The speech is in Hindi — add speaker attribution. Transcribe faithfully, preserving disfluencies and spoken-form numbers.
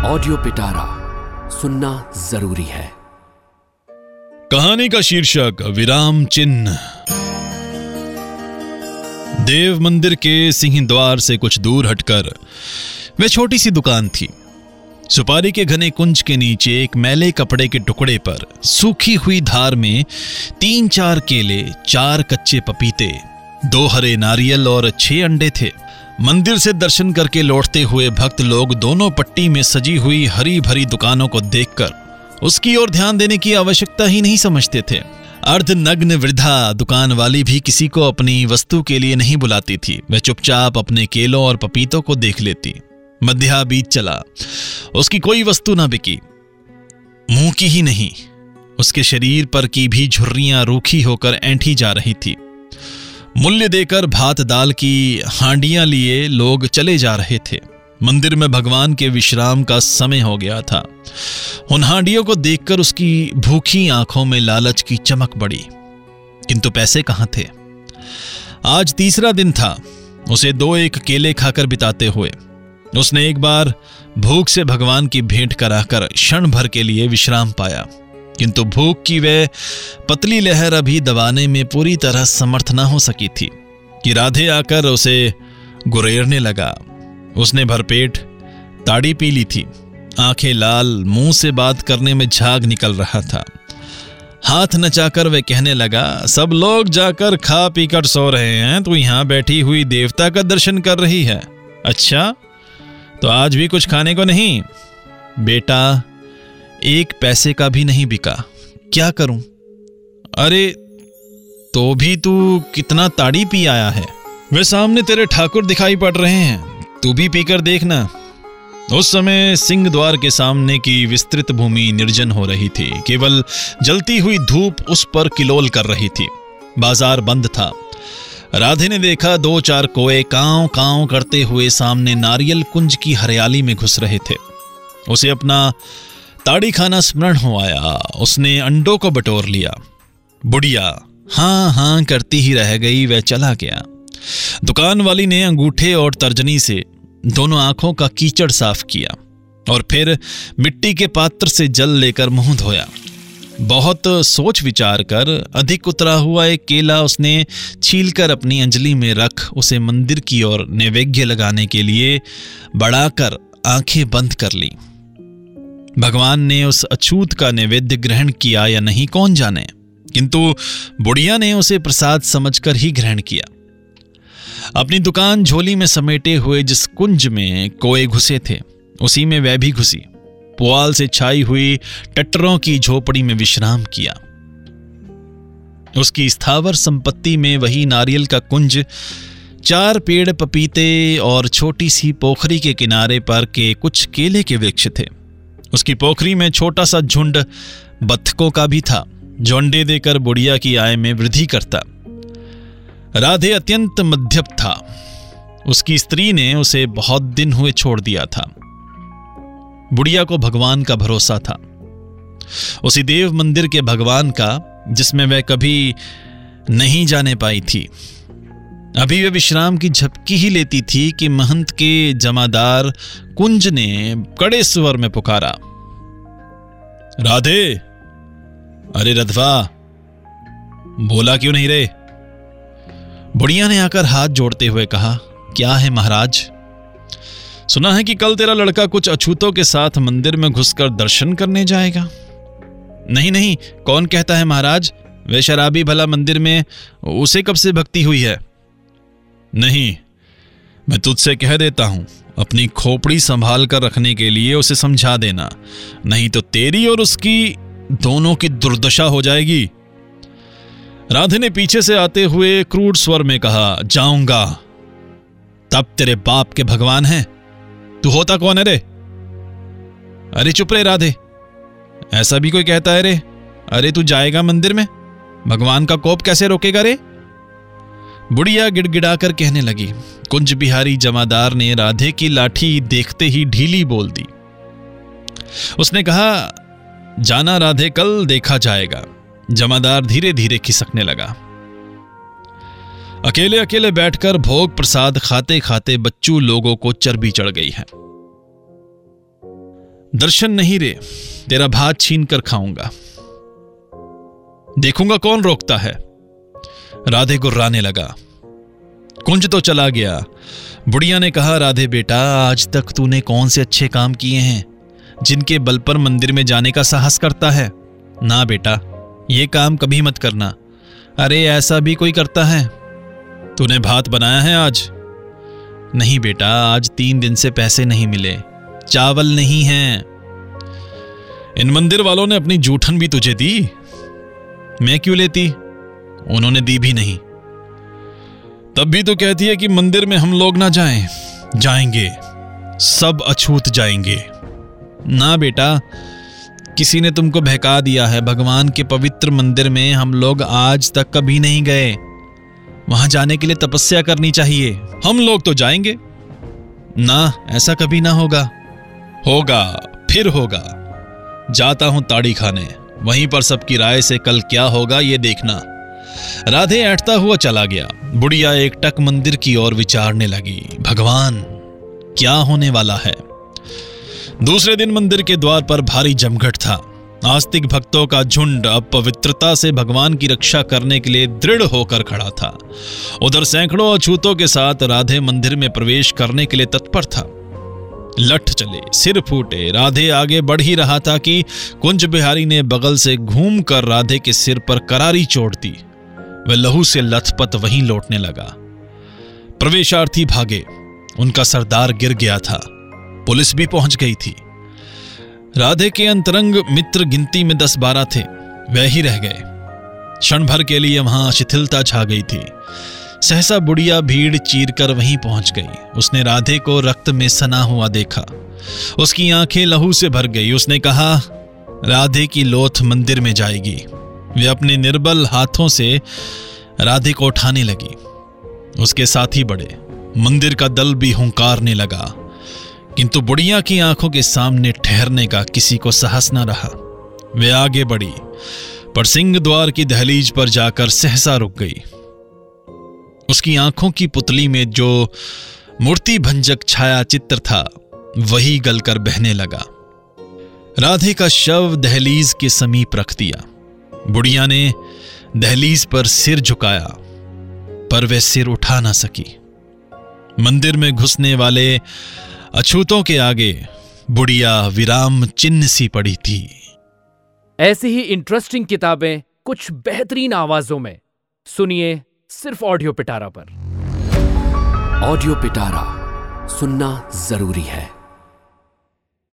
Speaker 1: ऑडियो पिटारा सुनना जरूरी है।
Speaker 2: कहानी का शीर्षक विराम चिन्ह। देव मंदिर के सिंह द्वार से कुछ दूर हटकर वह छोटी सी दुकान थी। सुपारी के घने कुंज के नीचे एक मैले कपड़े के टुकड़े पर सूखी हुई धार में तीन चार केले, चार कच्चे पपीते, दो हरे नारियल और छह अंडे थे। मंदिर से दर्शन करके लौटते हुए भक्त लोग दोनों पट्टी में सजी हुई हरी भरी दुकानों को देखकर उसकी ओर ध्यान देने की आवश्यकता ही नहीं समझते थे। अर्धनग्न वृद्धा दुकान वाली भी किसी को अपनी वस्तु के लिए नहीं बुलाती थी। वह चुपचाप अपने केलों और पपीतों को देख लेती। मध्या बीत चला, उसकी कोई वस्तु ना बिकी। मुंह की ही नहीं, उसके शरीर पर की भी झुर्रियां रूखी होकर ऐंठी जा रही थी। मूल्य देकर भात दाल की हांडियां लिए लोग चले जा रहे थे। मंदिर में भगवान के विश्राम का समय हो गया था। उन हांडियों को देखकर उसकी भूखी आंखों में लालच की चमक बढ़ी, किंतु पैसे कहां थे। आज तीसरा दिन था उसे दो एक केले खाकर बिताते हुए। उसने एक बार भूख से भगवान की भेंट कराकर क्षण भर के लिए विश्राम पाया, किंतु भूख की वह पतली लहर अभी दबाने में पूरी तरह समर्थ न हो सकी थी कि राधे आकर उसे गुरेरने लगा। उसने भरपेट ताड़ी पी ली थी, आंखें लाल, मुंह से बात करने में झाग निकल रहा था। हाथ नचाकर वह कहने लगा, सब लोग जाकर खा पीकर सो रहे हैं, तू यहां बैठी हुई देवता का दर्शन कर रही है। अच्छा, तो आज भी कुछ खाने को नहीं? बेटा, एक पैसे का भी नहीं बिका, क्या करूं? अरे तो भी तू कितना ताड़ी पी आया है। वे सामने तेरे ठाकुर दिखाई पड़ रहे हैं, तू भी पीकर देखना। उस समय सिंह द्वार के सामने की विस्तृत भूमि निर्जन हो रही थी। केवल जलती हुई धूप उस पर किलोल कर रही थी। बाजार बंद था। राधे ने देखा दो चार कोए कांव कांव करते हुए सामने नारियल कुंज की हरियाली में घुस रहे थे। उसे अपना ताड़ी खाना स्मरण हो आया। उसने अंडों को बटोर लिया। बुढ़िया हां हां करती ही रह गई। वह चला गया। दुकान वाली ने अंगूठे और तर्जनी से दोनों आंखों का कीचड़ साफ किया और फिर मिट्टी के पात्र से जल लेकर मुंह धोया। बहुत सोच विचार कर अधिक उतरा हुआ एक केला उसने छीलकर अपनी अंजलि में रख उसे मंदिर की ओर नैवेद्य लगाने के लिए बढ़ाकर आंखें बंद कर ली। भगवान ने उस अछूत का नैवेद्य ग्रहण किया या नहीं कौन जाने, किंतु बुढ़िया ने उसे प्रसाद समझकर ही ग्रहण किया। अपनी दुकान झोली में समेटे हुए जिस कुंज में कोए घुसे थे, उसी में वह भी घुसी। पुआल से छाई हुई टट्टरों की झोपड़ी में विश्राम किया। उसकी स्थावर संपत्ति में वही नारियल का कुंज, चार पेड़ पपीते और छोटी सी पोखरी के किनारे पर के कुछ केले के वृक्ष थे। उसकी पोखरी में छोटा सा झुंड बत्तखों का भी था, जो अंडे देकर बुढ़िया की आय में वृद्धि करता। राधे अत्यंत मध्यप था। उसकी स्त्री ने उसे बहुत दिन हुए छोड़ दिया था। बुढ़िया को भगवान का भरोसा था, उसी देव मंदिर के भगवान का जिसमें वह कभी नहीं जाने पाई थी। अभी वह विश्राम की झपकी ही लेती थी कि महंत के जमादार कुंज ने कड़े स्वर में पुकारा, राधे! अरे रधवा, बोला क्यों नहीं रे? बुढ़िया ने आकर हाथ जोड़ते हुए कहा, क्या है महाराज? सुना है कि कल तेरा लड़का कुछ अछूतों के साथ मंदिर में घुसकर दर्शन करने जाएगा। नहीं नहीं, कौन कहता है महाराज? वह शराबी भला मंदिर में, उसे कब से भक्ति हुई है? नहीं, मैं तुझसे कह देता हूं, अपनी खोपड़ी संभाल कर रखने के लिए उसे समझा देना, नहीं तो तेरी और उसकी दोनों की दुर्दशा हो जाएगी। राधे ने पीछे से आते हुए क्रूर स्वर में कहा, जाऊंगा। तब तेरे बाप के भगवान हैं, तू होता कौन है रे? अरे चुप रे राधे, ऐसा भी कोई कहता है रे? अरे तू जाएगा मंदिर में, भगवान का कोप कैसे रोकेगा रे? बुढ़िया गिड़गिड़ाकर कहने लगी। कुंज बिहारी जमादार ने राधे की लाठी देखते ही ढीली बोल दी। उसने कहा, जाना राधे, कल देखा जाएगा। जमादार धीरे धीरे खिसकने लगा। अकेले अकेले बैठकर भोग प्रसाद खाते खाते बच्चू लोगों को चर्बी चढ़ गई है। दर्शन नहीं रे, तेरा भात छीन कर खाऊंगा, देखूंगा कौन रोकता है। राधे गुर्राने लगा। कुंज तो चला गया। बुढ़िया ने कहा, राधे बेटा, आज तक तूने कौन से अच्छे काम किए हैं जिनके बल पर मंदिर में जाने का साहस करता है? ना बेटा, ये काम कभी मत करना। अरे ऐसा भी कोई करता है? तूने भात बनाया है आज? नहीं बेटा, आज तीन दिन से पैसे नहीं मिले, चावल नहीं है। इन मंदिर वालों ने अपनी जूठन भी तुझे दी, मैं क्यों लेती? उन्होंने दी भी नहीं। तब भी तो कहती है कि मंदिर में हम लोग ना जाएं। जाएंगे, सब अछूत जाएंगे। ना बेटा, किसी ने तुमको बहका दिया है। भगवान के पवित्र मंदिर में हम लोग आज तक कभी नहीं गए। वहां जाने के लिए तपस्या करनी चाहिए। हम लोग तो जाएंगे ना, ऐसा कभी ना होगा। होगा, फिर होगा। जाता हूं ताड़ी खाने, वहीं पर सबकी राय से कल क्या होगा ये देखना। राधे ऐंठता हुआ चला गया। बुढ़िया एकटक मंदिर की ओर विचारने लगी, भगवान क्या होने वाला है। दूसरे दिन मंदिर के द्वार पर भारी जमघट था। आस्तिक भक्तों का झुंड अब पवित्रता से भगवान की रक्षा करने के लिए दृढ़ होकर खड़ा था। उधर सैकड़ों अछूतों के साथ राधे मंदिर में प्रवेश करने के लिए तत्पर था। लठ चले, सिर फूटे, राधे आगे बढ़ ही रहा था कि कुंज बिहारी ने बगल से घूमकर राधे के सिर पर करारी चोट दी। वह लहू से लथपथ वहीं लौटने लगा। प्रवेशार्थी भागे, उनका सरदार गिर गया था। पुलिस भी पहुंच गई थी। राधे के अंतरंग मित्र गिनती में दस बारह थे, वह ही रह गए। क्षण भर के लिए वहां शिथिलता छा गई थी। सहसा बुढ़िया भीड़ चीरकर वहीं पहुंच गई। उसने राधे को रक्त में सना हुआ देखा। उसकी आंखें लहू से भर गई। उसने कहा, राधे की लोथ मंदिर में जाएगी। वे अपने निर्बल हाथों से राधे को उठाने लगी। उसके साथी बढ़े। मंदिर का दल भी हुंकारने लगा, किंतु बुढ़िया की आंखों के सामने ठहरने का किसी को साहस न रहा। वे आगे बढ़ी, पर सिंह द्वार की दहलीज पर जाकर सहसा रुक गई। उसकी आंखों की पुतली में जो मूर्ति भंजक छाया चित्र था, वही गलकर बहने लगा। राधे का शव दहलीज के समीप रख दिया। बुढ़िया ने दहलीज पर सिर झुकाया, पर वह सिर उठा ना सकी। मंदिर में घुसने वाले अछूतों के आगे बुढ़िया विराम चिन्ह सी पड़ी थी।
Speaker 1: ऐसी ही इंटरेस्टिंग किताबें कुछ बेहतरीन आवाजों में सुनिए सिर्फ ऑडियो पिटारा पर। ऑडियो पिटारा सुनना जरूरी है।